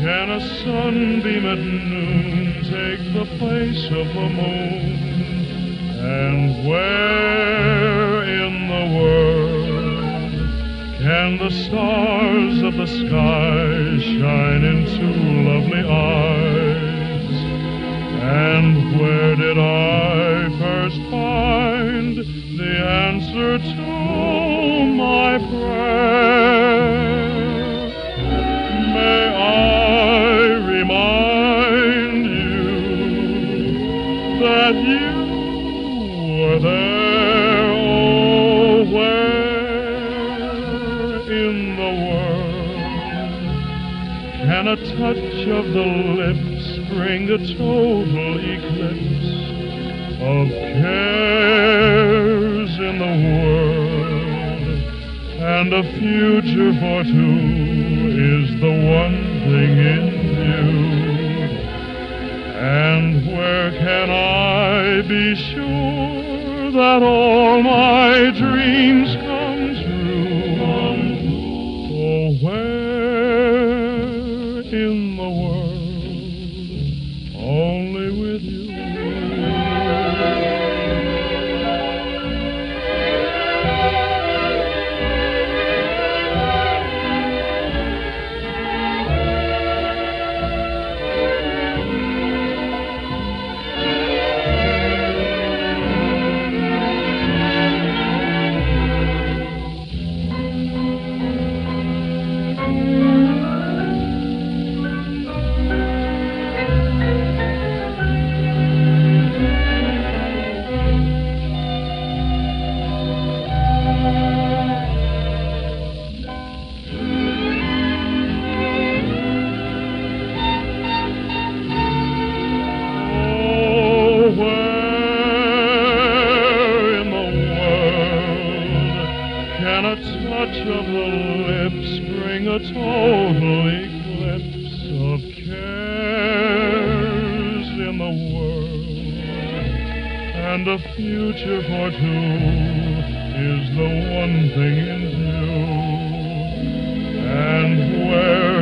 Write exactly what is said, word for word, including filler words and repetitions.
Can a sunbeam at noon take the place of the moon? And where in the world can the stars of the sky shine into lovely eyes? And where did I first find the answer to my prayer? May I remind you that you were there? Oh, where in the world can a touch of the lips bring a total eclipse of cares in the world? And a future for two is the one thing in view. And where can I be sure that all my dreams come true? Oh, where in the world, only with you. Can a touch of the lips bring a total eclipse of cares in the world? And a future for two is the one thing in view. And where